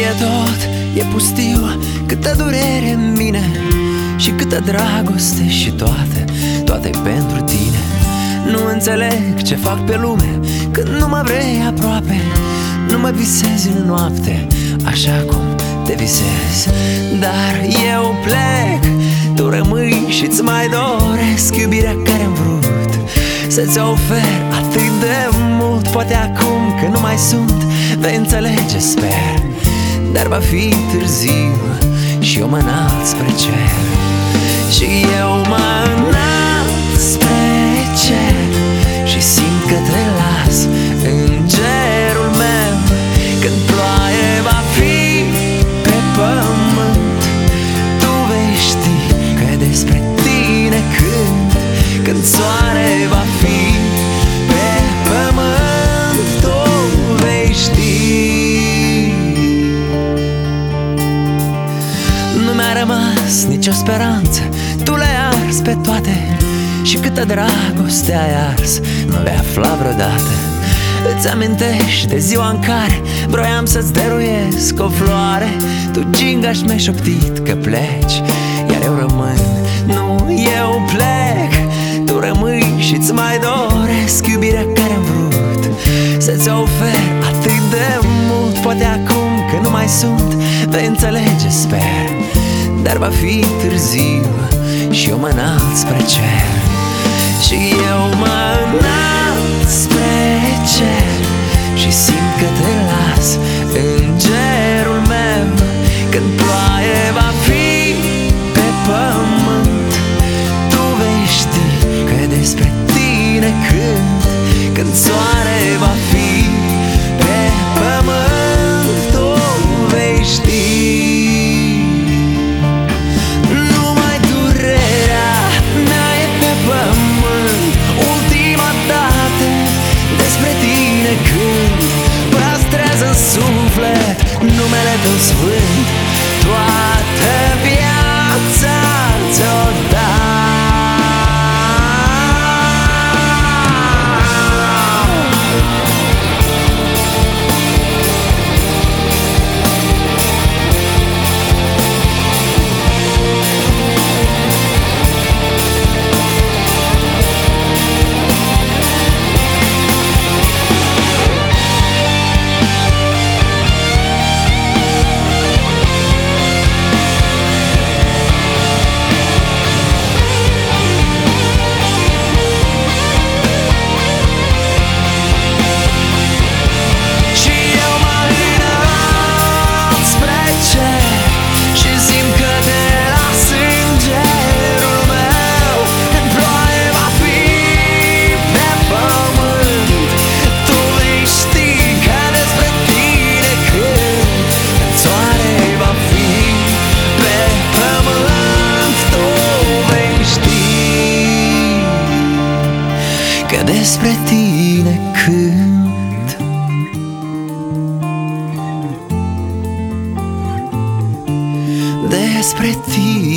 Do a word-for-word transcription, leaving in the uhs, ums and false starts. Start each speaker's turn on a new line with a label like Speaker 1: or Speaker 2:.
Speaker 1: e tot, e pustiu, câtă durere în mine și câtă dragoste și toate, toate pentru tine. Nu înțeleg ce fac pe lume când nu mă vrei aproape. Nu mă visezi în noapte așa cum te visez. Dar eu plec, tu rămâi și-ți mai doresc iubirea care-am vrut să-ți ofer atât de mult. Poate acum că nu mai sunt, vei înțelege, sper. Dar va fi târziu și eu mă înalt spre cer. Și eu mă înalt spre cer și simt că te las în cerul meu. Când ploaie va fi pe pământ, tu vei ști că despre tine cânt. Când soare va fi pe pământ, tu vei ști. Nu mi-a rămas nicio speranță, tu le-ai ars pe toate. Și câtă dragoste ai ars, nu vei afla vreodată. Îți amintești de ziua în care vroiam să-ți dăruiesc o floare. Tu, gingaș, mi-ai șoptit că pleci, iar eu rămân. Nu, eu plec, tu rămâi și-ți mai doresc iubirea care-am vrut să-ți ofer atât de mult. Poate acum că nu mai sunt, vei înțelege, sper. Dar va fi târziu și eu mă înalt spre cer. Și eu mă înalt spre cer și simt că te las în cerul meu. Când ploaie va fi pe pământ, tu vei ști că despre tine cânt. Când soare va fi pe pământ, tu vei ști. Numai durerea mea e pe pământ, ultima dată despre tine cânt. Păstrează în suflet numele tău sfânt, toată viața ți-o dau. Că despre tine cânt. Despre tine